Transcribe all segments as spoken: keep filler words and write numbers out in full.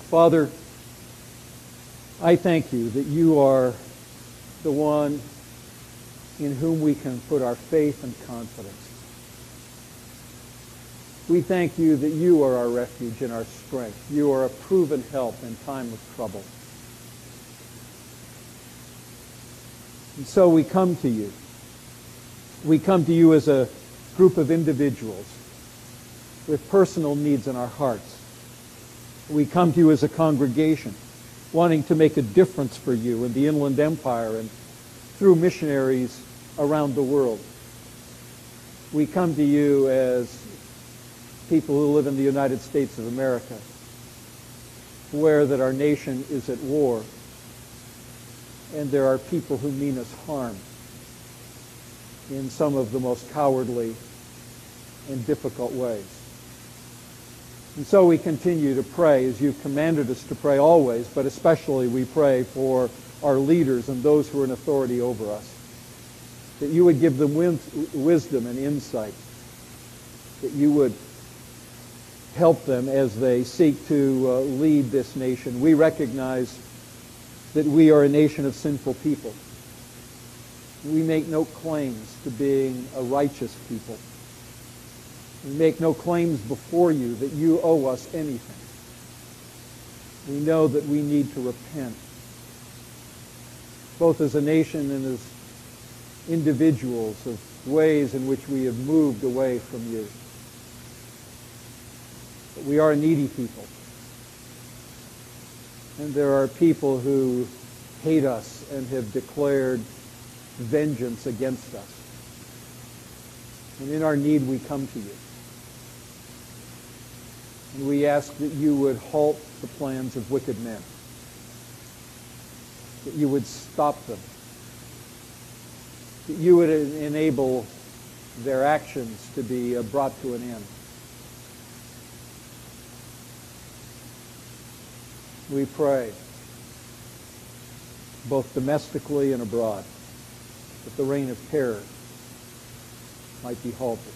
Father, I thank you that you are the one in whom we can put our faith and confidence. We thank you that you are our refuge and our strength. You are a proven help in time of trouble. And so we come to you. We come to you as a group of individuals with personal needs in our hearts. We come to you as a congregation, wanting to make a difference for you in the Inland Empire and through missionaries around the world. We come to you as people who live in the United States of America, aware that our nation is at war, and there are people who mean us harm in some of the most cowardly and difficult ways. And so we continue to pray as you've commanded us to pray always, but especially we pray for our leaders and those who are in authority over us, that you would give them wisdom and insight, that you would help them as they seek to uh, lead this nation. We recognize that we are a nation of sinful people. We make no claims to being a righteous people. We make no claims before you that you owe us anything. We know that we need to repent, both as a nation and as individuals, of ways in which we have moved away from you. But we are a needy people. And there are people who hate us and have declared vengeance against us. And in our need, we come to you. And we ask that you would halt the plans of wicked men, that you would stop them, that you would enable their actions to be brought to an end. We pray, both domestically and abroad, that the reign of terror might be halted.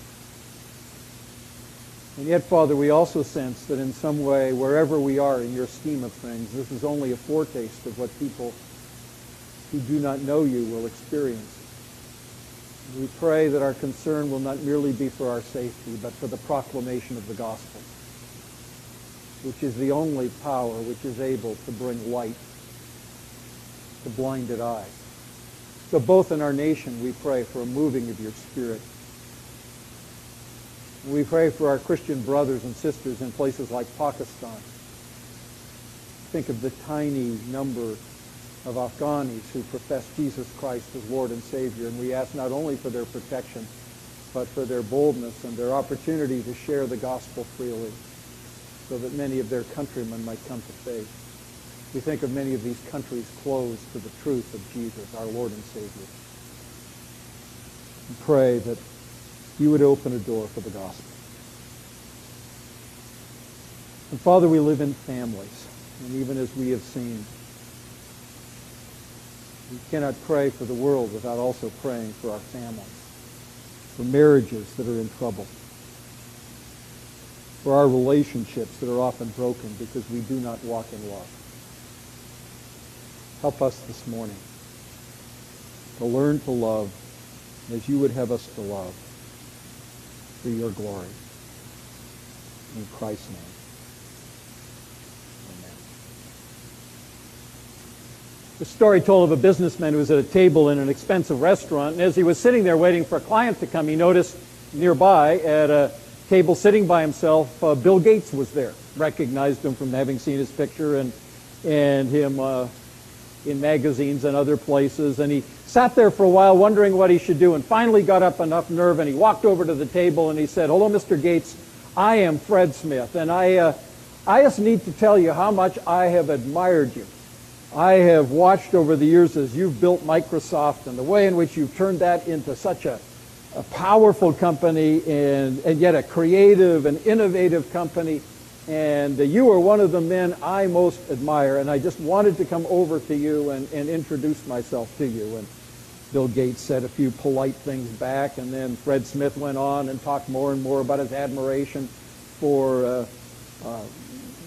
And yet, Father, we also sense that in some way, wherever we are in your scheme of things, this is only a foretaste of what people who do not know you will experience. We pray that our concern will not merely be for our safety, but for the proclamation of the gospel, which is the only power which is able to bring light to blinded eyes. So both in our nation, we pray for a moving of your Spirit. We pray for our Christian brothers and sisters in places like Pakistan. Think of the tiny number of Afghanis who profess Jesus Christ as Lord and Savior, and we ask not only for their protection, but for their boldness and their opportunity to share the gospel freely, so that many of their countrymen might come to faith. We think of many of these countries closed to the truth of Jesus, our Lord and Savior. And pray that you would open a door for the gospel. And Father, we live in families, and even as we have seen, we cannot pray for the world without also praying for our families, for marriages that are in trouble, for our relationships that are often broken because we do not walk in love. Help us this morning to learn to love as you would have us to love, for your glory. In Christ's name. Amen. The story told of a businessman who was at a table in an expensive restaurant, and as he was sitting there waiting for a client to come, he noticed nearby at a table sitting by himself, uh, Bill Gates was there. Recognized him from having seen his picture and, and him uh, in magazines and other places, and he sat there for a while wondering what he should do, and finally got up enough nerve and he walked over to the table and he said, "Hello, Mister Gates, I am Fred Smith, and I, uh, I just need to tell you how much I have admired you. I have watched over the years as you've built Microsoft and the way in which you've turned that into such a, a powerful company and, and yet a creative and innovative company. And uh, you are one of the men I most admire, and I just wanted to come over to you and, and introduce myself to you." And Bill Gates said a few polite things back, and then Fred Smith went on and talked more and more about his admiration for, uh, uh,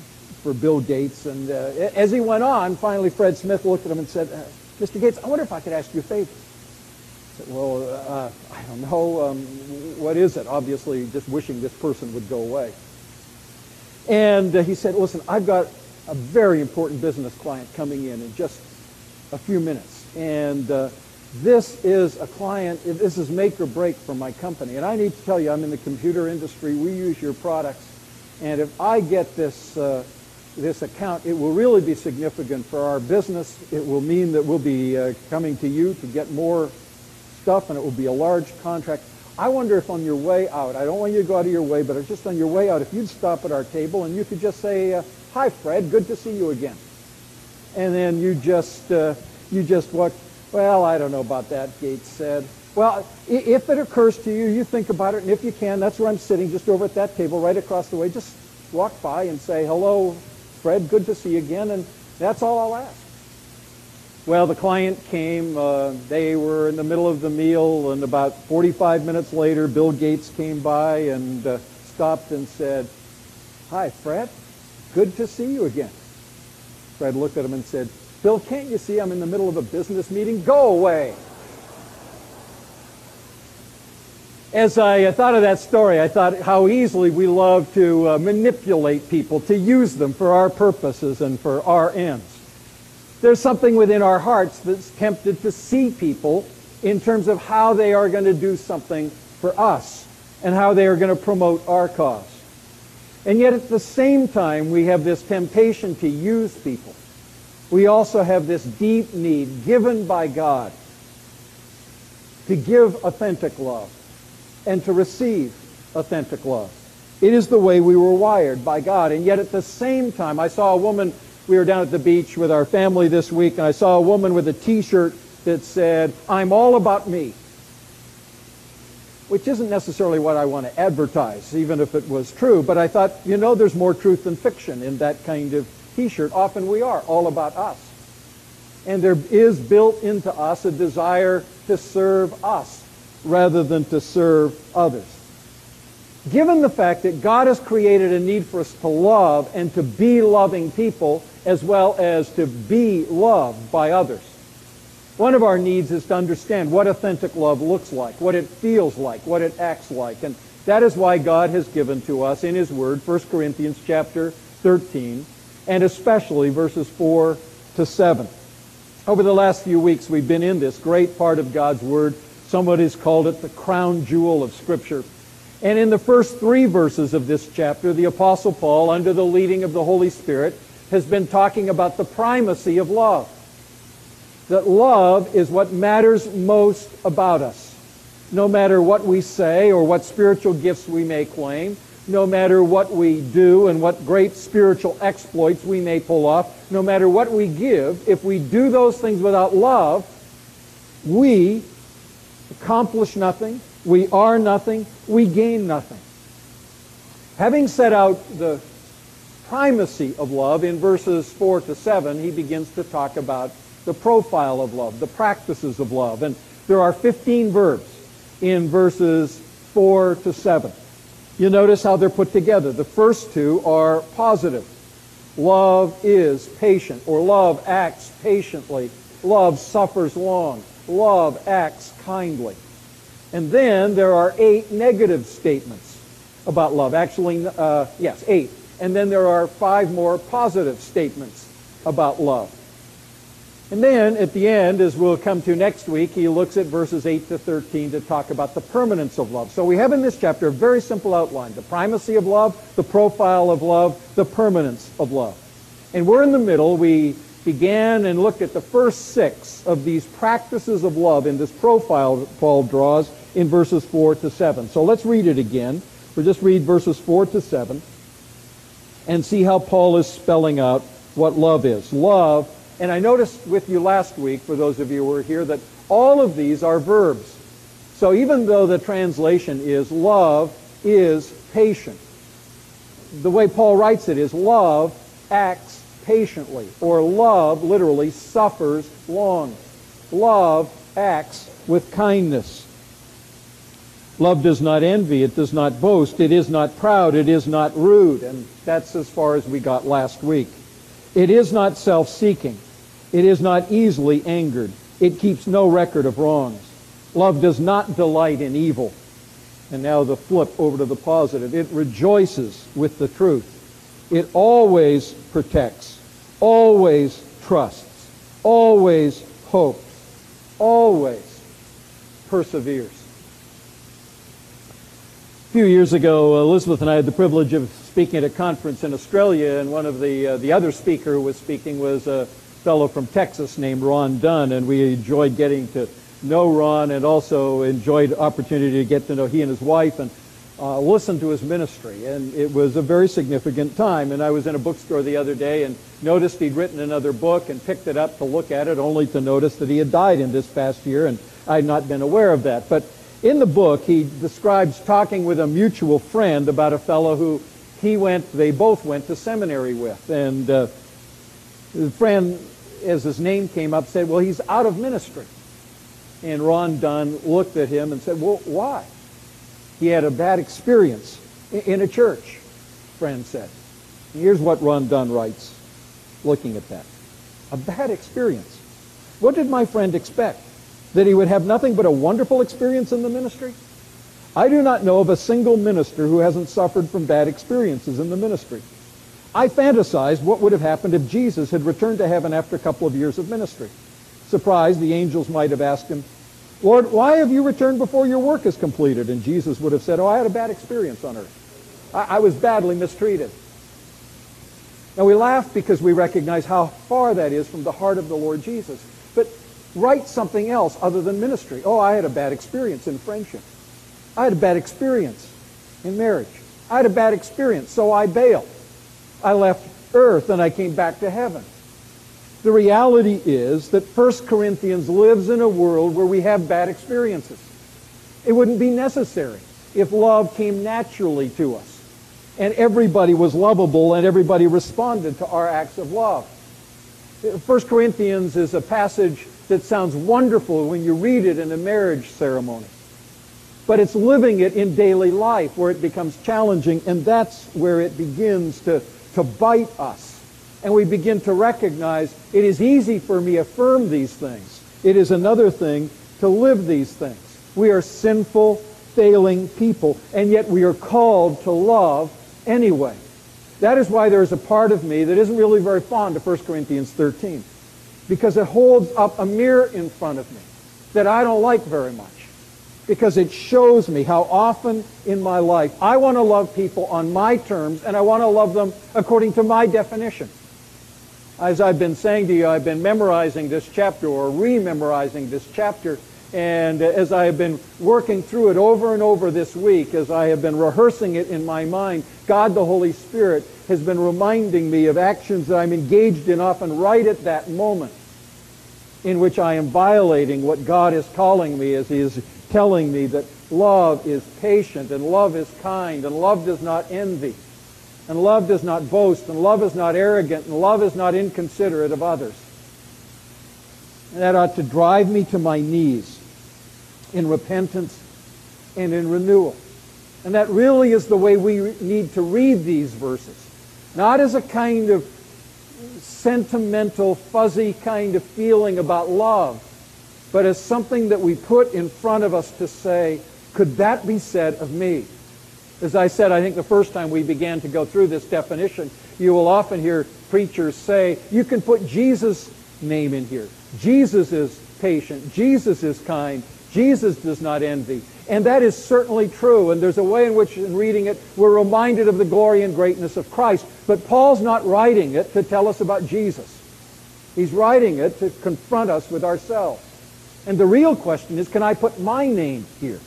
for Bill Gates. And uh, as he went on, finally Fred Smith looked at him and said, uh, Mister Gates, I wonder if I could ask you a favor. I said, well, uh, I don't know. Um, what is it? Obviously, just wishing this person would go away. And uh, he said, listen, I've got a very important business client coming in in just a few minutes. And uh, this is a client, this is make or break for my company. And I need to tell you, I'm in the computer industry. We use your products. And if I get this, uh, this account, it will really be significant for our business. It will mean that we'll be uh, coming to you to get more stuff, and it will be a large contract. I wonder if on your way out, I don't want you to go out of your way, but if just on your way out, if you'd stop at our table and you could just say, uh, hi, Fred, good to see you again. And then you just, uh, you just walk, well, I don't know about that, Gates said. Well, if it occurs to you, you think about it, and if you can, that's where I'm sitting, just over at that table, right across the way. Just walk by and say, hello, Fred, good to see you again, and that's all I'll ask. Well, the client came. Uh, they were in the middle of the meal, and about forty-five minutes later, Bill Gates came by and uh, stopped and said, hi, Fred, good to see you again. Fred looked at him and said, Bill, can't you see I'm in the middle of a business meeting? Go away. As I thought of that story, I thought how easily we love to uh, manipulate people, to use them for our purposes and for our ends. There's something within our hearts that's tempted to see people in terms of how they are going to do something for us and how they are going to promote our cause. And yet at the same time, we have this temptation to use people. We also have this deep need given by God to give authentic love and to receive authentic love. It is the way we were wired by God. And yet at the same time, I saw a woman, we were down at the beach with our family this week, and I saw a woman with a t-shirt that said, I'm all about me. Which isn't necessarily what I want to advertise, even if it was true. But I thought, you know, there's more truth than fiction in that kind of t-shirt. Often we are all about us. And there is built into us a desire to serve us rather than to serve others. Given the fact that God has created a need for us to love and to be loving people as well as to be loved by others, one of our needs is to understand what authentic love looks like, what it feels like, what it acts like. And that is why God has given to us in His Word, First Corinthians chapter thirteen, and especially verses four to seven. Over the last few weeks, we've been in this great part of God's Word. Someone has called it the crown jewel of Scripture. And in the first three verses of this chapter, the Apostle Paul, under the leading of the Holy Spirit, has been talking about the primacy of love. That love is what matters most about us. No matter what we say or what spiritual gifts we may claim, no matter what we do and what great spiritual exploits we may pull off, no matter what we give, if we do those things without love, we accomplish nothing, we are nothing, we gain nothing. Having set out the primacy of love in verses four to seven, he begins to talk about the profile of love, the practices of love. And there are fifteen verbs in verses four to seven. You notice how they're put together. The first two are positive. Love is patient, or love acts patiently. Love suffers long. Love acts kindly. And then there are eight negative statements about love. Actually, uh, yes, eight. And then there are five more positive statements about love. And then at the end, as we'll come to next week, he looks at verses eight to thirteen to talk about the permanence of love. So we have in this chapter a very simple outline: the primacy of love, the profile of love, the permanence of love. And we're in the middle. We began and looked at the first six of these practices of love in this profile that Paul draws in verses four to seven. So let's read it again. We'll just read verses four to seven and see how Paul is spelling out what love is. Love, and I noticed with you last week, for those of you who were here, that all of these are verbs. So even though the translation is love is patient, the way Paul writes it is love acts patiently, or love literally suffers long. Love acts with kindness. Love does not envy, it does not boast, it is not proud, it is not rude. And that's as far as we got last week. It is not self-seeking. It is not easily angered. It keeps no record of wrongs. Love does not delight in evil. And now the flip over to the positive. It rejoices with the truth. It always protects, always trusts, always hopes, always perseveres. A few years ago, Elizabeth and I had the privilege of speaking at a conference in Australia, and one of the uh, the other speaker who was speaking was a fellow from Texas named Ron Dunn, and we enjoyed getting to know Ron and also enjoyed the opportunity to get to know he and his wife and uh, listen to his ministry. And it was a very significant time. And I was in a bookstore the other day and noticed he'd written another book and picked it up to look at it, only to notice that he had died in this past year, and I had not been aware of that. But in the book, he describes talking with a mutual friend about a fellow who he went, they both went to seminary with. And uh, the friend, as his name came up, said, well, he's out of ministry. And Ron Dunn looked at him and said, well, why? He had a bad experience in a church, friend said. And here's what Ron Dunn writes, looking at that. A bad experience. What did my friend expect? That he would have nothing but a wonderful experience in the ministry? I do not know of a single minister who hasn't suffered from bad experiences in the ministry. I fantasized what would have happened if Jesus had returned to heaven after a couple of years of ministry. Surprised, the angels might have asked him, Lord, why have you returned before your work is completed? And Jesus would have said, oh, I had a bad experience on earth. I, I was badly mistreated. Now we laugh because we recognize how far that is from the heart of the Lord Jesus. But write something else other than ministry. Oh, I had a bad experience in friendship. I had a bad experience in marriage. I had a bad experience, so I bailed. I left earth and I came back to heaven. The reality is that First Corinthians lives in a world where we have bad experiences. It wouldn't be necessary if love came naturally to us and everybody was lovable and everybody responded to our acts of love. First Corinthians is a passage that sounds wonderful when you read it in a marriage ceremony. But it's living it in daily life where it becomes challenging, and that's where it begins to, to bite us. And we begin to recognize it is easy for me to affirm these things. It is another thing to live these things. We are sinful, failing people, and yet we are called to love anyway. That is why there is a part of me that isn't really very fond of First Corinthians thirteen, because it holds up a mirror in front of me that I don't like very much, because it shows me how often in my life I want to love people on my terms, and I want to love them according to my definition. As I've been saying to you, I've been memorizing this chapter or re-memorizing this chapter, and as I have been working through it over and over this week, as I have been rehearsing it in my mind, God the Holy Spirit has been reminding me of actions that I'm engaged in often right at that moment in which I am violating what God is calling me, as He is telling me that love is patient and love is kind and love does not envy. And love does not boast, and love is not arrogant, and love is not inconsiderate of others. And that ought to drive me to my knees in repentance and in renewal. And that really is the way we need to read these verses. Not as a kind of sentimental, fuzzy kind of feeling about love, but as something that we put in front of us to say, could that be said of me? As I said, I think the first time we began to go through this definition, you will often hear preachers say, you can put Jesus' name in here. Jesus is patient. Jesus is kind. Jesus does not envy. And that is certainly true. And there's a way in which, in reading it, we're reminded of the glory and greatness of Christ. But Paul's not writing it to tell us about Jesus. He's writing it to confront us with ourselves. And the real question is, can I put my name here?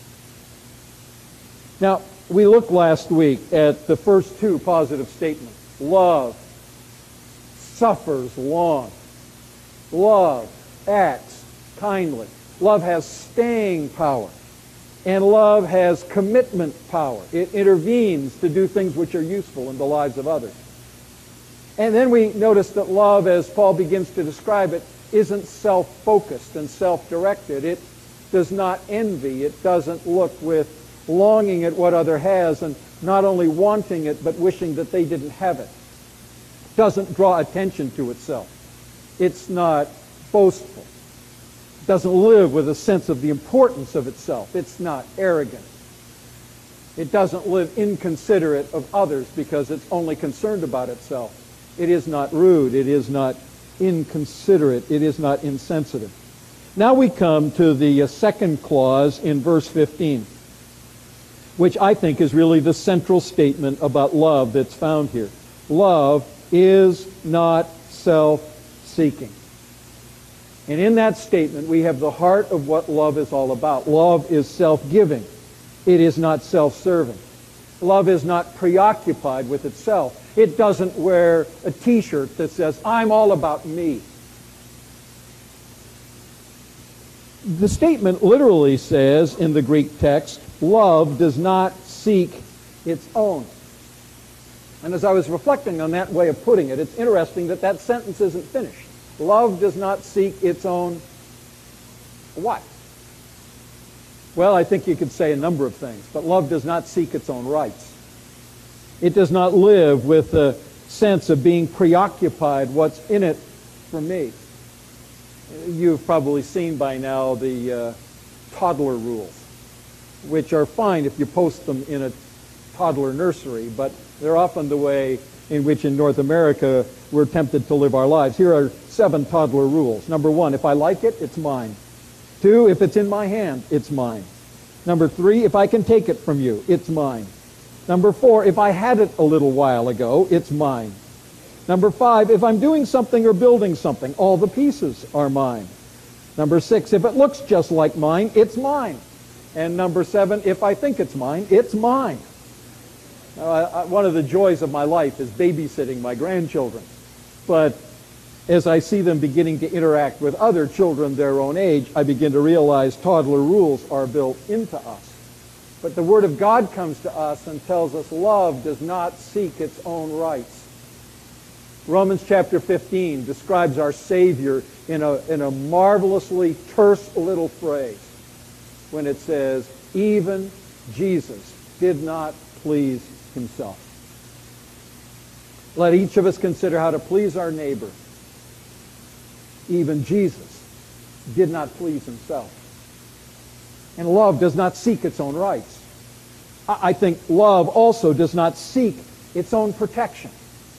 Now, we looked last week at the first two positive statements. Love suffers long. Love acts kindly. Love has staying power. And love has commitment power. It intervenes to do things which are useful in the lives of others. And then we notice that love, as Paul begins to describe it, isn't self-focused and self-directed. It does not envy. It doesn't look with longing at what other has and not only wanting it but wishing that they didn't have it. It doesn't draw attention to itself. It's not boastful. It doesn't live with a sense of the importance of itself. It's not arrogant. It doesn't live inconsiderate of others because it's only concerned about itself. It is not rude. It is not inconsiderate. It is not insensitive. Now we come to the uh, second clause in verse fifteen, which I think is really the central statement about love that's found here. Love is not self-seeking. And in that statement, we have the heart of what love is all about. Love is self-giving. It is not self-serving. Love is not preoccupied with itself. It doesn't wear a t-shirt that says, I'm all about me. The statement literally says in the Greek text, love does not seek its own. And as I was reflecting on that way of putting it, it's interesting that that sentence isn't finished. Love does not seek its own what? Well, I think you could say a number of things, but love does not seek its own rights. It does not live with a sense of being preoccupied what's in it for me. You've probably seen by now the uh, toddler rules, which are fine if you post them in a toddler nursery, but they're often the way in which in North America we're tempted to live our lives. Here are seven toddler rules. Number one, if I like it, it's mine. Two, if it's in my hand, it's mine. Number three, if I can take it from you, it's mine. Number four, if I had it a little while ago, it's mine. Number five, if I'm doing something or building something, all the pieces are mine. Number six, if it looks just like mine, it's mine. And number seven, if I think it's mine, it's mine. Uh, I, one of the joys of my life is babysitting my grandchildren. But as I see them beginning to interact with other children their own age, I begin to realize toddler rules are built into us. But the Word of God comes to us and tells us love does not seek its own rights. Romans chapter fifteen describes our Savior in a, in a marvelously terse little phrase when it says, even Jesus did not please himself. Let each of us consider how to please our neighbor. Even Jesus did not please himself. And love does not seek its own rights. I think love also does not seek its own protection.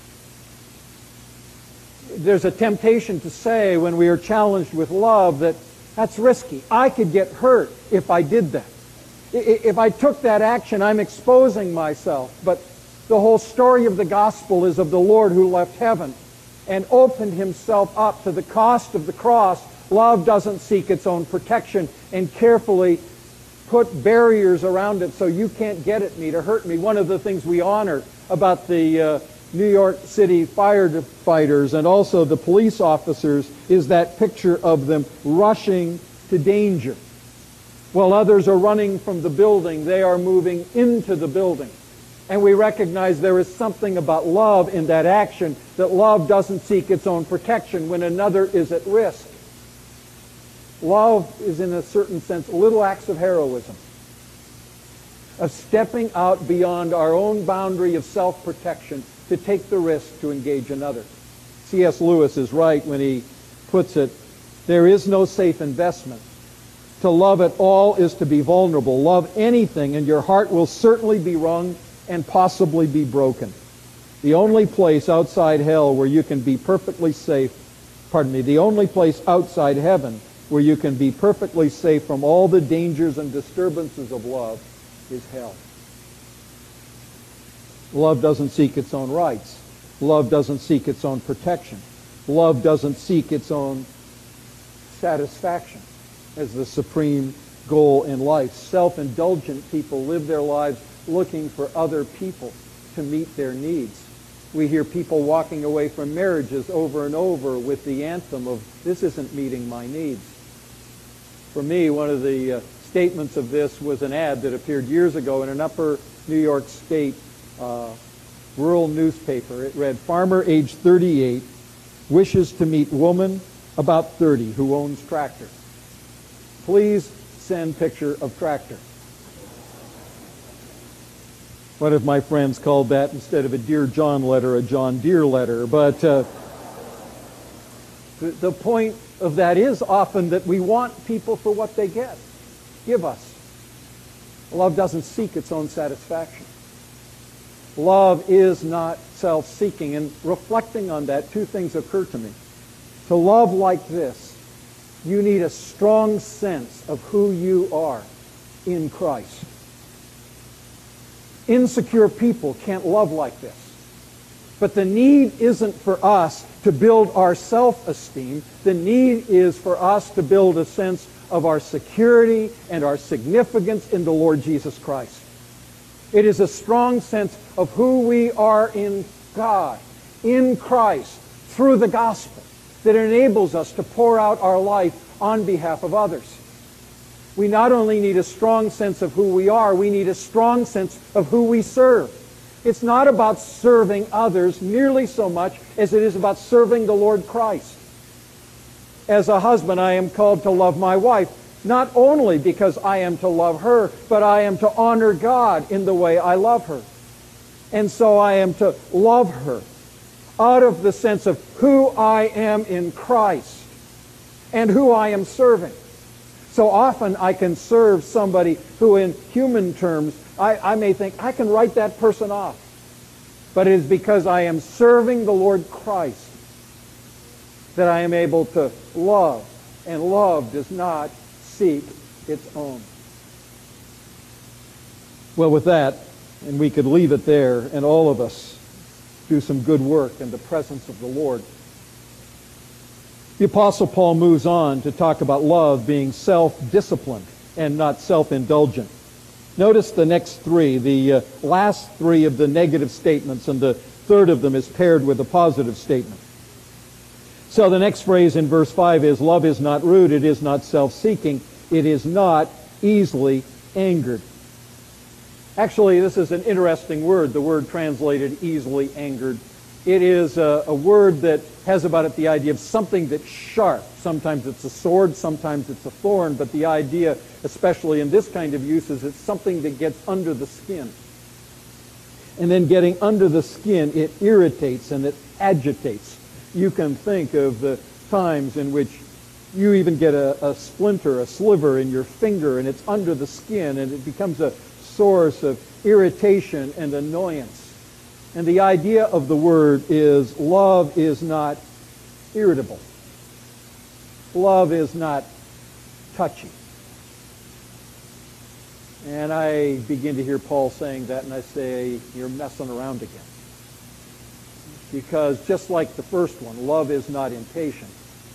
There's a temptation to say when we are challenged with love that that's risky. I could get hurt if I did that. If I took that action, I'm exposing myself. But the whole story of the gospel is of the Lord who left heaven and opened himself up to the cost of the cross. Love doesn't seek its own protection and carefully put barriers around it so you can't get at me to hurt me. One of the things we honor about the uh, New York City firefighters and also the police officers is that picture of them rushing to danger. While others are running from the building, they are moving into the building. And we recognize there is something about love in that action, that love doesn't seek its own protection when another is at risk. Love is, in a certain sense, little acts of heroism, of stepping out beyond our own boundary of self-protection to take the risk to engage another. C S Lewis is right when he puts it, there is no safe investment. To love at all is to be vulnerable. Love anything and your heart will certainly be wrung and possibly be broken. The only place outside hell where you can be perfectly safe, pardon me, the only place outside heaven where you can be perfectly safe from all the dangers and disturbances of love is hell. Love doesn't seek its own rights. Love doesn't seek its own protection. Love doesn't seek its own satisfaction as the supreme goal in life. Self-indulgent people live their lives looking for other people to meet their needs. We hear people walking away from marriages over and over with the anthem of, this isn't meeting my needs. For me, one of the uh, statements of this was an ad that appeared years ago in an upper New York State uh, rural newspaper. It read, farmer age thirty-eight wishes to meet woman about thirty who owns tractor. Please send picture of tractor. One of my friends called that, instead of a Dear John letter, a John Deere letter. But uh, the, the point of that is often that we want people for what they get. Give us. Love doesn't seek its own satisfaction. Love is not self-seeking. And reflecting on that, two things occur to me. To love like this, you need a strong sense of who you are in Christ. Insecure people can't love like this. But the need isn't for us to build our self-esteem. The need is for us to build a sense of our security and our significance in the Lord Jesus Christ. It is a strong sense of who we are in God, in Christ, through the gospel, that enables us to pour out our life on behalf of others. We not only need a strong sense of who we are, we need a strong sense of who we serve. It's not about serving others nearly so much as it is about serving the Lord Christ. As a husband, I am called to love my wife, not only because I am to love her, but I am to honor God in the way I love her. And so I am to love her out of the sense of who I am in Christ and who I am serving. So often I can serve somebody who in human terms, I, I may think, I can write that person off. But it is because I am serving the Lord Christ that I am able to love. And love does not seek its own. Well, with that, and we could leave it there, and all of us do some good work in the presence of the Lord. The Apostle Paul moves on to talk about love being self-disciplined and not self-indulgent. Notice the next three, the uh, last three of the negative statements, and the third of them is paired with a positive statement. So the next phrase in verse five is, love is not rude, it is not self-seeking, it is not easily angered. Actually, this is an interesting word, the word translated easily angered. It is a, a word that has about it the idea of something that's sharp. Sometimes it's a sword, sometimes it's a thorn, but the idea, especially in this kind of use, is it's something that gets under the skin. And then getting under the skin, it irritates and it agitates. You can think of the times in which you even get a, a splinter, a sliver in your finger, and it's under the skin, and it becomes a source of irritation and annoyance. And the idea of the word is love is not irritable. Love is not touchy. And I begin to hear Paul saying that, and I say, you're messing around again. Because just like the first one, love is not impatient.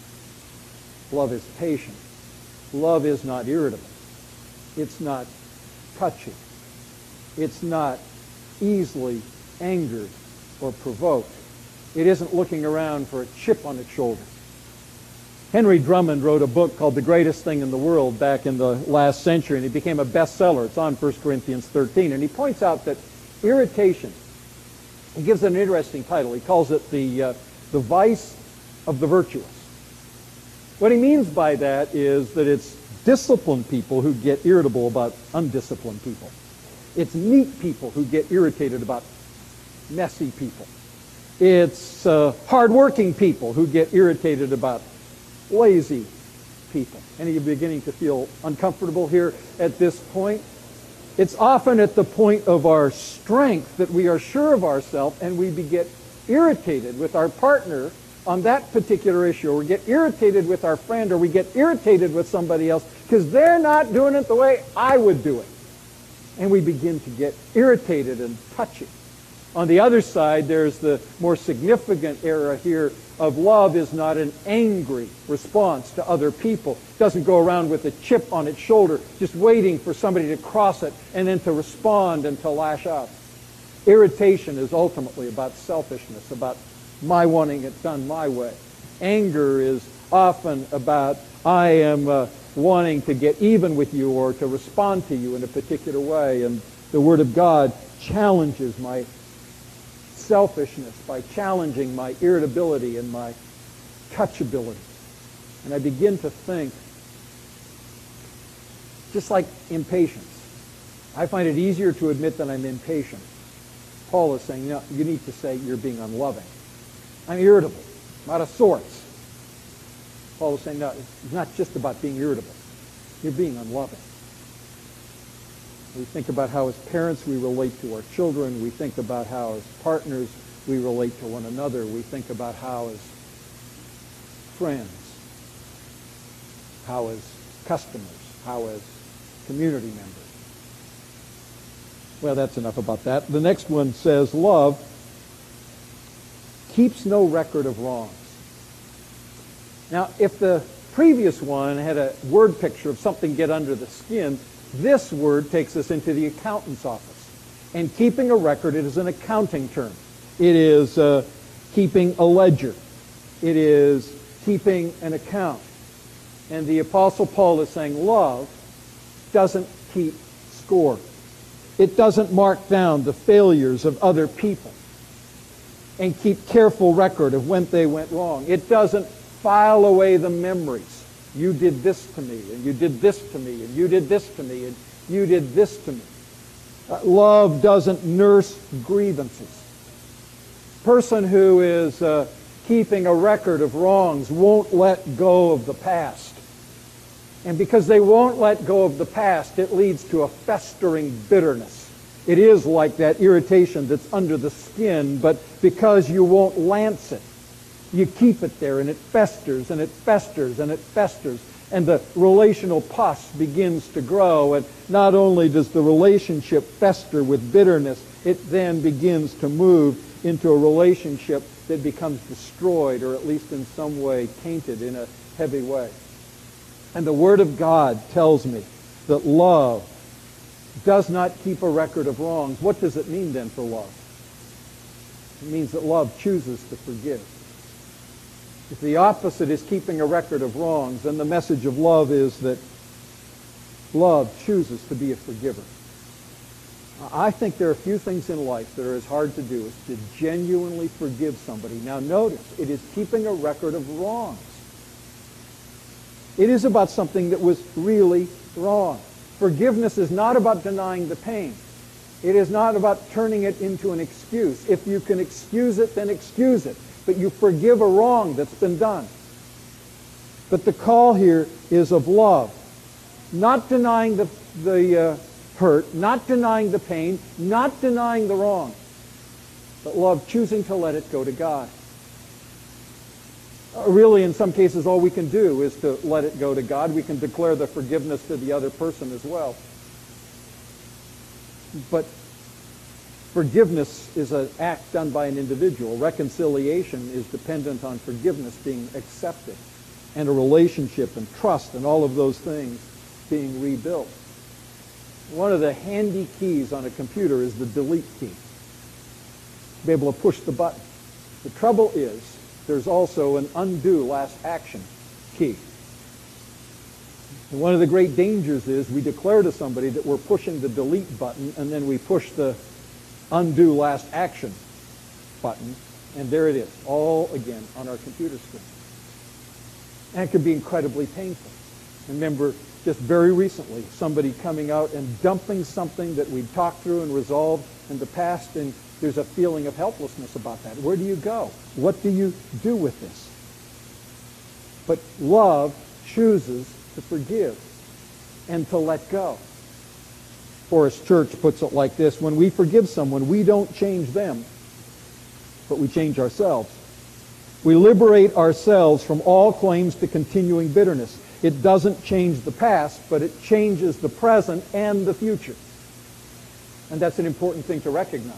Love is patient. Love is not irritable. It's not touchy. It's not easily angered or provoked. It isn't looking around for a chip on its shoulder. Henry Drummond wrote a book called The Greatest Thing in the World back in the last century, and it became a bestseller. It's on First Corinthians thirteen, and he points out that irritation, he gives it an interesting title. He calls it the, uh, the vice of the virtuous. What he means by that is that it's disciplined people who get irritable about undisciplined people. It's neat people who get irritated about messy people. It's uh, hard-working people who get irritated about lazy people. Any of you beginning to feel uncomfortable here at this point? It's often at the point of our strength that we are sure of ourselves and we get irritated with our partner on that particular issue, or we get irritated with our friend, or we get irritated with somebody else because they're not doing it the way I would do it. And we begin to get irritated and touchy. On the other side, there's the more significant area here of love is not an angry response to other people. It doesn't go around with a chip on its shoulder, just waiting for somebody to cross it and then to respond and to lash out. Irritation is ultimately about selfishness, about my wanting it done my way. Anger is often about I am uh, wanting to get even with you or to respond to you in a particular way. And the Word of God challenges my selfishness by challenging my irritability and my touchability. And I begin to think, Just like impatience. I find it easier to admit that I'm impatient. Paul is saying, no, you need to say you're being unloving. I'm irritable. I'm out of sorts. Paul is saying, no, it's not just about being irritable. You're being unloving. We think about how as parents we relate to our children. We think about how as partners we relate to one another. We think about how as friends, how as customers, how as community members. Well, that's enough about that. The next one says, love keeps no record of wrongs. Now, if the previous one had a word picture of something get under the skin, this word takes us into the accountant's office. And keeping a record, it is an accounting term. It is uh, keeping a ledger. It is keeping an account. And the Apostle Paul is saying love doesn't keep score. It doesn't mark down the failures of other people and keep careful record of when they went wrong. It doesn't file away the memories. You did this to me, and you did this to me, and you did this to me, and you did this to me. Uh, love doesn't nurse grievances. Person who is uh, keeping a record of wrongs won't let go of the past. And because they won't let go of the past, it leads to a festering bitterness. It is like that irritation that's under the skin, but because you won't lance it, you keep it there, and it festers, and it festers, and it festers, and the relational pus begins to grow, and not only does the relationship fester with bitterness, it then begins to move into a relationship that becomes destroyed, or at least in some way tainted in a heavy way. And the Word of God tells me that love does not keep a record of wrongs. What does it mean then for love? It means that love chooses to forgive. If the opposite is keeping a record of wrongs, then the message of love is that love chooses to be a forgiver. I think there are a few things in life that are as hard to do as to genuinely forgive somebody. Now notice, it is keeping a record of wrongs. It is about something that was really wrong. Forgiveness is not about denying the pain. It is not about turning it into an excuse. If you can excuse it, then excuse it. But you forgive a wrong that's been done. But the call here is of love. Not denying the, the uh, hurt, not denying the pain, not denying the wrong. But love choosing to let it go to God. Uh, really, in some cases, all we can do is to let it go to God. We can declare the forgiveness to the other person as well. But forgiveness is an act done by an individual. Reconciliation is dependent on forgiveness being accepted and a relationship and trust and all of those things being rebuilt. One of the handy keys on a computer is the delete key. Be able to push the button. The trouble is there's also an undo last action key. And one of the great dangers is we declare to somebody that we're pushing the delete button, and then we push the undo last action button, and there it is, all again on our computer screen. And it can be incredibly painful. Remember just very recently somebody coming out and dumping something that we'd talked through and resolved in the past, and there's a feeling of helplessness about that. Where do you go? What do you do with this? But love chooses to forgive and to let go. Forest Church puts it like this: when we forgive someone, we don't change them, but we change ourselves. We liberate ourselves from all claims to continuing bitterness. It doesn't change the past, but it changes the present and the future. And that's an important thing to recognize.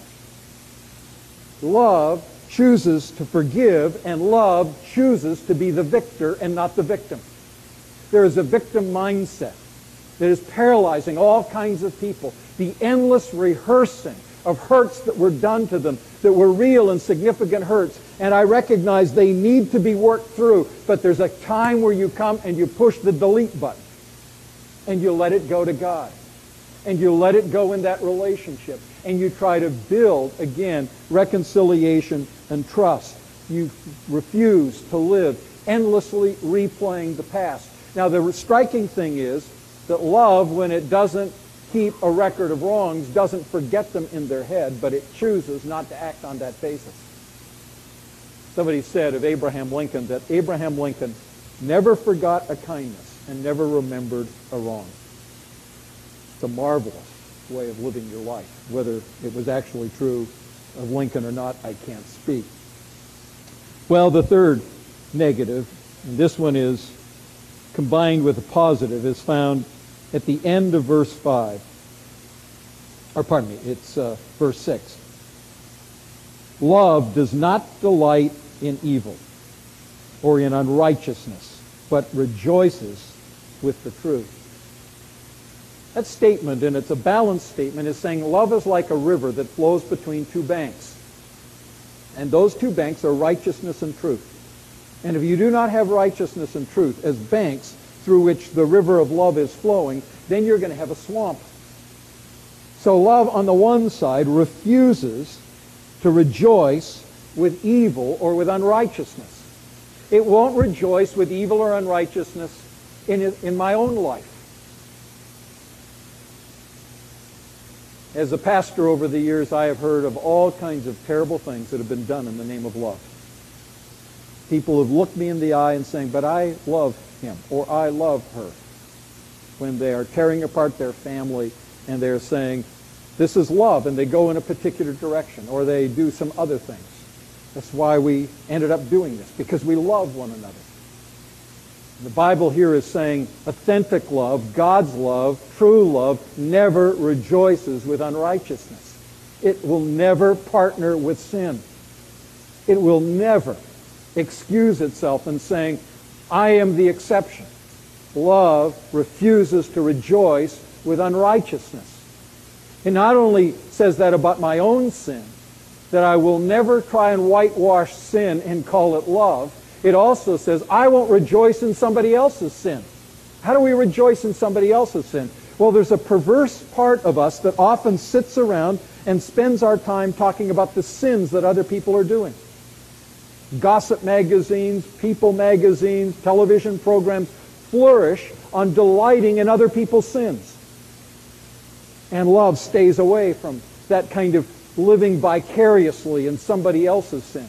Love chooses to forgive, and love chooses to be the victor and not the victim. There is a victim mindset that is paralyzing all kinds of people. The endless rehearsing of hurts that were done to them, that were real and significant hurts. And I recognize they need to be worked through, but there's a time where you come and you push the delete button and you let it go to God. And you let it go in that relationship. And you try to build, again, reconciliation and trust. You refuse to live endlessly replaying the past. Now, the striking thing is, That love, when it doesn't keep a record of wrongs, doesn't forget them in their head, but it chooses not to act on that basis. Somebody said of Abraham Lincoln that Abraham Lincoln never forgot a kindness and never remembered a wrong. It's a marvelous way of living your life. Whether it was actually true of Lincoln or not, I can't speak. Well, the third negative, and this one is combined with a positive, is found at the end of verse five. Or pardon me, it's uh, verse six. Love does not delight in evil or in unrighteousness, but rejoices with the truth. That statement, and it's a balanced statement, is saying love is like a river that flows between two banks. And those two banks are righteousness and truth. And if you do not have righteousness and truth as banks through which the river of love is flowing, then you're going to have a swamp. So love on the one side refuses to rejoice with evil or with unrighteousness. It won't rejoice with evil or unrighteousness in, in my own life. As a pastor over the years, I have heard of all kinds of terrible things that have been done in the name of love. People have looked me in the eye and saying, but I love him, or I love her, when they are tearing apart their family and they're saying, this is love, and they go in a particular direction, or they do some other things. That's why we ended up doing this, because we love one another. The Bible here is saying authentic love, God's love, true love, never rejoices with unrighteousness. It will never partner with sin. It will never excuse itself in saying, I am the exception. Love refuses to rejoice with unrighteousness. It not only says that about my own sin, that I will never try and whitewash sin and call it love, it also says, I won't rejoice in somebody else's sin. How do we rejoice in somebody else's sin? Well, there's a perverse part of us that often sits around and spends our time talking about the sins that other people are doing. Gossip magazines, People magazines, television programs flourish on delighting in other people's sins. And love stays away from that kind of living vicariously in somebody else's sin.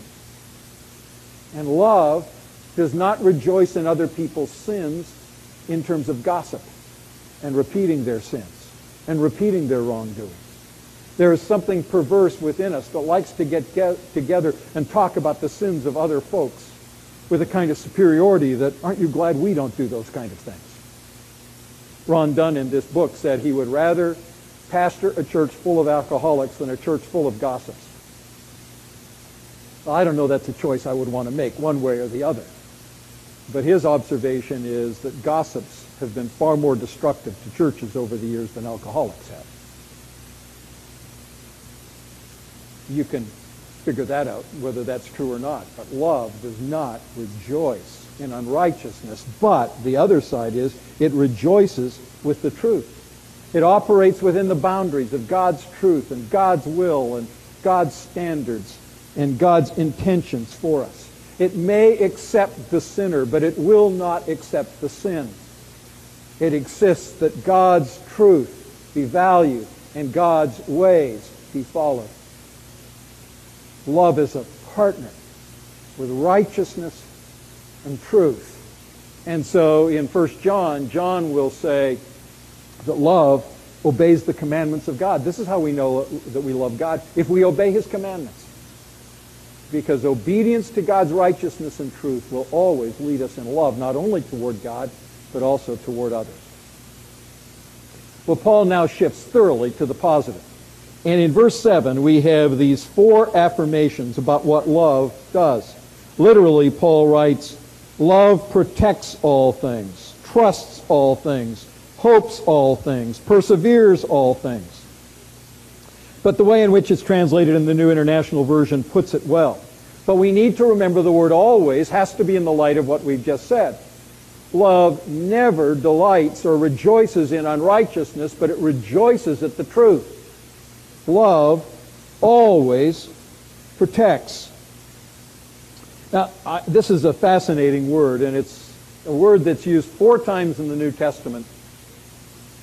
And love does not rejoice in other people's sins in terms of gossip and repeating their sins and repeating their wrongdoing. There is something perverse within us that likes to get, get together and talk about the sins of other folks with a kind of superiority that, aren't you glad we don't do those kind of things? Ron Dunn in this book said he would rather pastor a church full of alcoholics than a church full of gossips. Well, I don't know that's a choice I would want to make one way or the other. But his observation is that gossips have been far more destructive to churches over the years than alcoholics have. You can figure that out, whether that's true or not. But love does not rejoice in unrighteousness. But the other side is it rejoices with the truth. It operates within the boundaries of God's truth and God's will and God's standards and God's intentions for us. It may accept the sinner, but it will not accept the sin. It insists that God's truth be valued and God's ways be followed. Love is a partner with righteousness and truth. And so in First John, John will say that love obeys the commandments of God. This is how we know that we love God, if we obey his commandments. Because obedience to God's righteousness and truth will always lead us in love, not only toward God, but also toward others. Well, Paul now shifts thoroughly to the positive. And in verse seven, we have these four affirmations about what love does. Literally, Paul writes, love protects all things, trusts all things, hopes all things, perseveres all things. But the way in which it's translated in the New International Version puts it well. But we need to remember the word always has to be in the light of what we've just said. Love never delights or rejoices in unrighteousness, but it rejoices at the truth. Love always protects. Now, I, this is a fascinating word, and it's a word that's used four times in the New Testament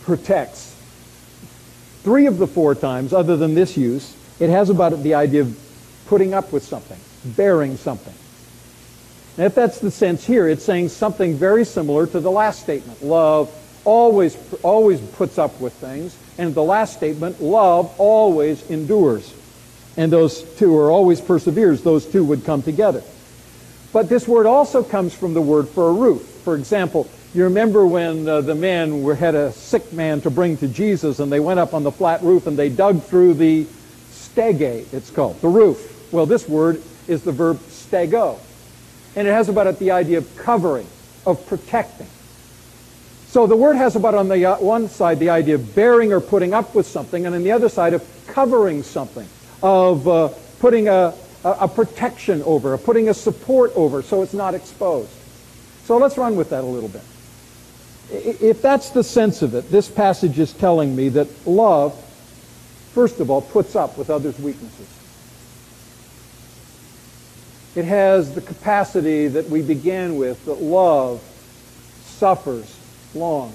protects. Three of the four times, other than this use, it has about it the idea of putting up with something, bearing something. And if that's the sense here, it's saying something very similar to the last statement. Love always, always puts up with things. And the last statement, love always endures. And those two are always perseveres. Those two would come together. But this word also comes from the word for a roof. For example, you remember when uh, the men were, had a sick man to bring to Jesus, and they went up on the flat roof and they dug through the stege, it's called, the roof. Well, this word is the verb stego. And it has about it the idea of covering, of protecting. So the word has about on the uh, one side the idea of bearing or putting up with something, and on the other side of covering something, of uh, putting a, a, a protection over, of putting a support over so it's not exposed. So let's run with that a little bit. If that's the sense of it, this passage is telling me that love, first of all, puts up with others' weaknesses. It has the capacity that we began with, that love suffers long.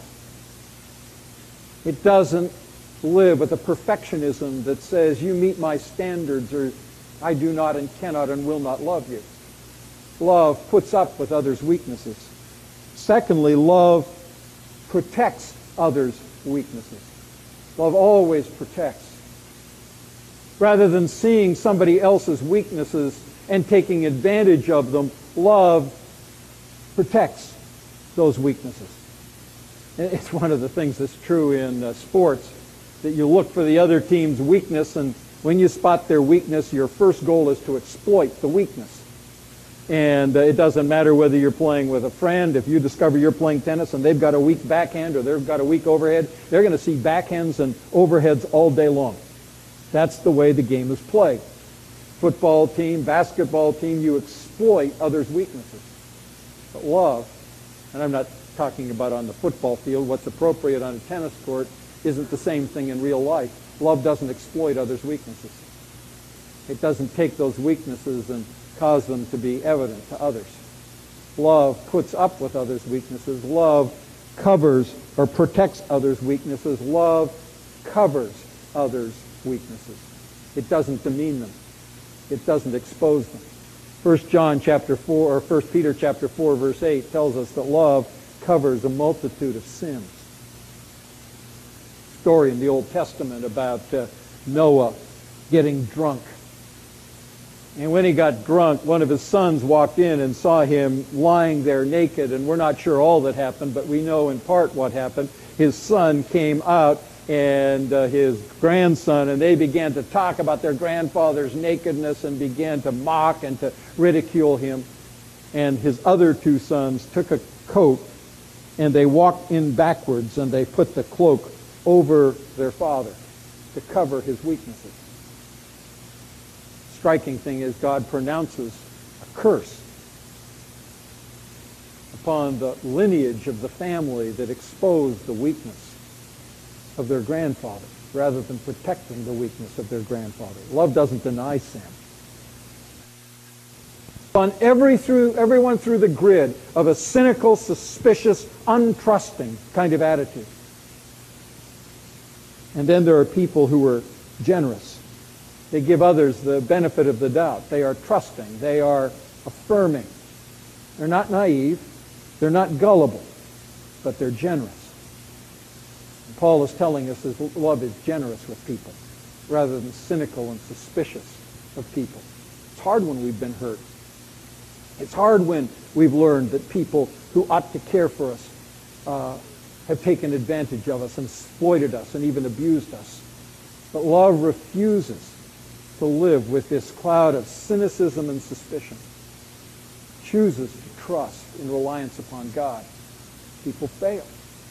It doesn't live with a perfectionism that says, you meet my standards, or I do not and cannot and will not love you. Love puts up with others' weaknesses. Secondly, love protects others' weaknesses. Love always protects. Rather than seeing somebody else's weaknesses and taking advantage of them, love protects those weaknesses. It's one of the things that's true in uh, sports, that you look for the other team's weakness, and when you spot their weakness, your first goal is to exploit the weakness. And uh, it doesn't matter whether you're playing with a friend. If you discover you're playing tennis and they've got a weak backhand or they've got a weak overhead, they're going to see backhands and overheads all day long. That's the way the game is played. Football team, basketball team, you exploit others' weaknesses. But love, and I'm not talking about on the football field, what's appropriate on a tennis court isn't the same thing in real life. Love doesn't exploit others' weaknesses. It doesn't take those weaknesses and cause them to be evident to others. Love puts up with others' weaknesses. Love covers or protects others' weaknesses. Love covers others' weaknesses. It doesn't demean them. It doesn't expose them. First John chapter four, or First Peter chapter four, verse eight tells us that love covers a multitude of sins. Story in the Old Testament about uh, Noah getting drunk. And when he got drunk, one of his sons walked in and saw him lying there naked, and we're not sure all that happened, but we know in part what happened. His son came out, and uh, his grandson, and they began to talk about their grandfather's nakedness and began to mock and to ridicule him. And his other two sons took a coat, and they walked in backwards, and they put the cloak over their father to cover his weaknesses. Striking thing is God pronounces a curse upon the lineage of the family that exposed the weakness of their grandfather, rather than protecting the weakness of their grandfather. Love doesn't deny sin. On every through everyone through the grid of a cynical, suspicious, untrusting kind of attitude. And then there are people who are generous. They give others the benefit of the doubt. They are trusting. They are affirming. They're not naive. They're not gullible. But they're generous. And Paul is telling us that love is generous with people rather than cynical and suspicious of people. It's hard when we've been hurt. It's hard when we've learned that people who ought to care for us uh, have taken advantage of us and exploited us and even abused us. But love refuses to live with this cloud of cynicism and suspicion. Chooses to trust in reliance upon God. People fail.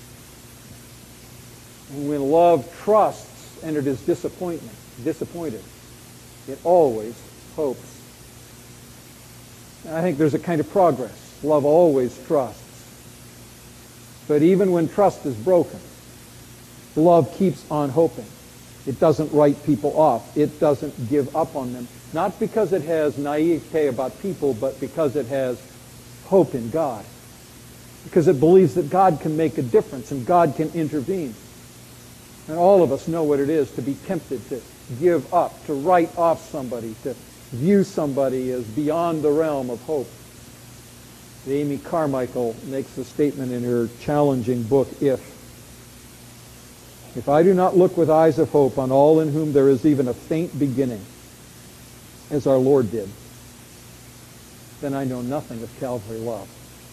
And when love trusts and it is disappointment, disappointed, it always hopes. And I think there's a kind of progress. Love always trusts. But even when trust is broken, love keeps on hoping. It doesn't write people off. It doesn't give up on them. Not because it has naivete about people, but because it has hope in God. Because it believes that God can make a difference and God can intervene. And all of us know what it is to be tempted to give up, to write off somebody, to view somebody as beyond the realm of hope. Amy Carmichael makes a statement in her challenging book, If. If I do not look with eyes of hope on all in whom there is even a faint beginning, as our Lord did, then I know nothing of Calvary love.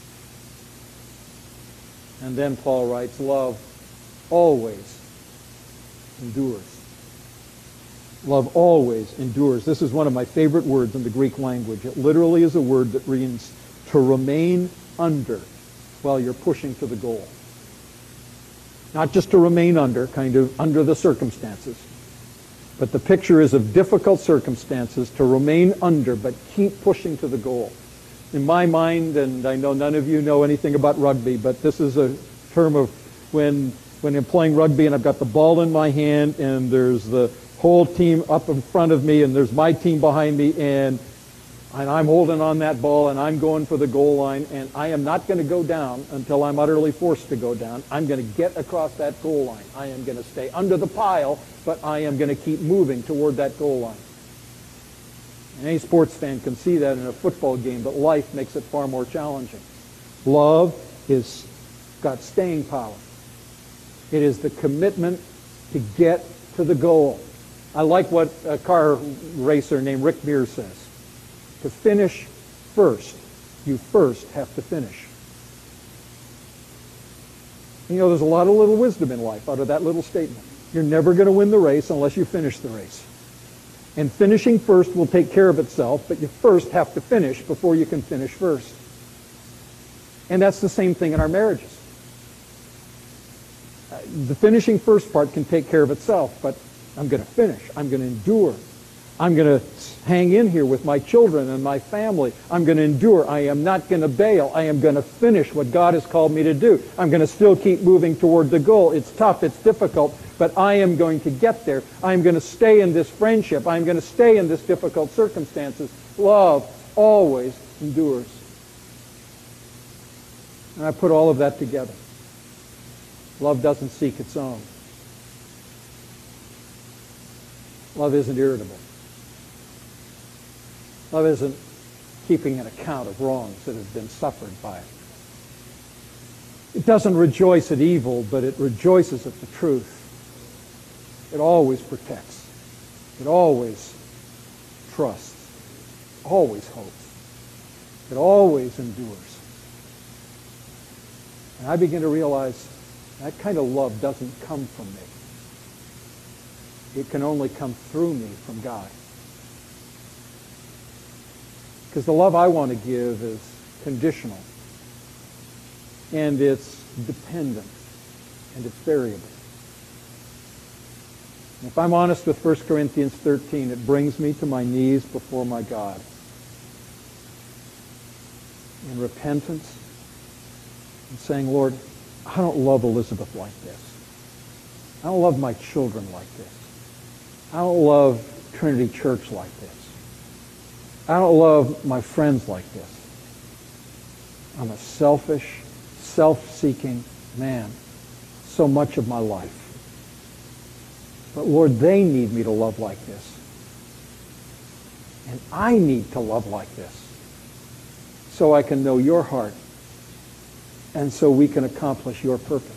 And then Paul writes, love always endures. Love always endures. This is one of my favorite words in the Greek language. It literally is a word that means to remain under while you're pushing to the goal. Not just to remain under, kind of under the circumstances, but the picture is of difficult circumstances to remain under, but keep pushing to the goal. In my mind, and I know none of you know anything about rugby, but this is a term of when when I'm playing rugby and I've got the ball in my hand and there's the whole team up in front of me and there's my team behind me, and and I'm holding on that ball and I'm going for the goal line, and I am not going to go down until I'm utterly forced to go down. I'm going to get across that goal line. I am going to stay under the pile, but I am going to keep moving toward that goal line. And any sports fan can see that in a football game, but life makes it far more challenging. Love is got staying power. It is the commitment to get to the goal. I like what a car racer named Rick Mears says. To finish first, you first have to finish. You know, there's a lot of little wisdom in life out of that little statement. You're never going to win the race unless you finish the race. And finishing first will take care of itself, but you first have to finish before you can finish first. And that's the same thing in our marriages. Uh, the finishing first part can take care of itself, but I'm going to finish. I'm going to endure. I'm going to hang in here with my children and my family. I'm going to endure. I am not going to bail. I am going to finish what God has called me to do. I'm going to still keep moving toward the goal. It's tough. It's difficult. But I am going to get there. I'm going to stay in this friendship. I'm going to stay in this difficult circumstances. Love always endures. And I put all of that together. Love doesn't seek its own. Love isn't irritable. Love isn't keeping an account of wrongs that have been suffered by it. It doesn't rejoice at evil, but it rejoices at the truth. It always protects. It always trusts. Always hopes. It always endures. And I begin to realize that kind of love doesn't come from me. It can only come through me from God. Because the love I want to give is conditional. And it's dependent. And it's variable. And if I'm honest with First Corinthians thirteen, it brings me to my knees before my God in repentance and saying, Lord, I don't love Elizabeth like this. I don't love my children like this. I don't love Trinity Church like this. I don't love my friends like this. I'm a selfish, self-seeking man so much of my life. But Lord, they need me to love like this. And I need to love like this so I can know your heart and so we can accomplish your purpose.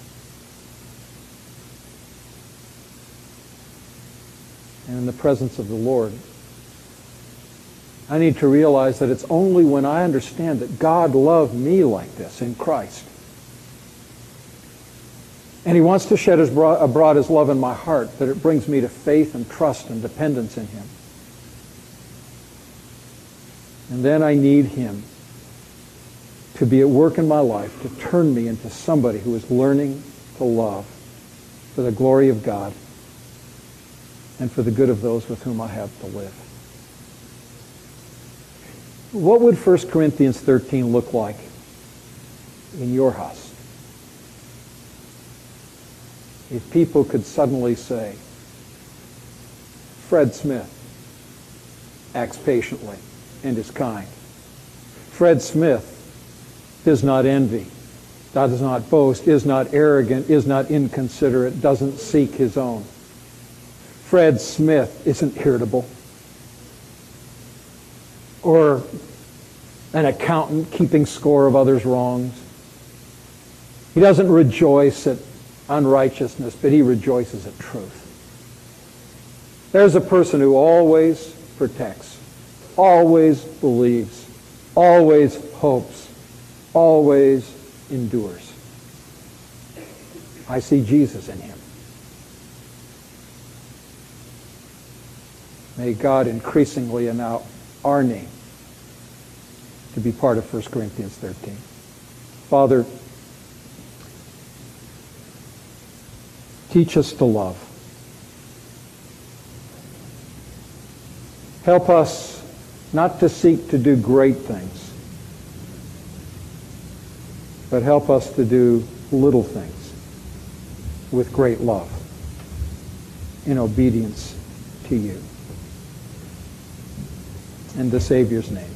And in the presence of the Lord, I need to realize that it's only when I understand that God loved me like this in Christ. And he wants to shed his broad, abroad his love in my heart, that it brings me to faith and trust and dependence in him. And then I need him to be at work in my life to turn me into somebody who is learning to love for the glory of God and for the good of those with whom I have to live. What would First Corinthians thirteen look like in your house if people could suddenly say, Fred Smith acts patiently and is kind. Fred Smith does not envy, does not boast, is not arrogant, is not inconsiderate, doesn't seek his own. Fred Smith isn't irritable. Or an accountant keeping score of others' wrongs. He doesn't rejoice at unrighteousness, but he rejoices at truth. There's a person who always protects, always believes, always hopes, always endures. I see Jesus in him. May God increasingly allow our name to be part of First Corinthians thirteen. Father, teach us to love. Help us not to seek to do great things, but help us to do little things with great love in obedience to you. In the Savior's name.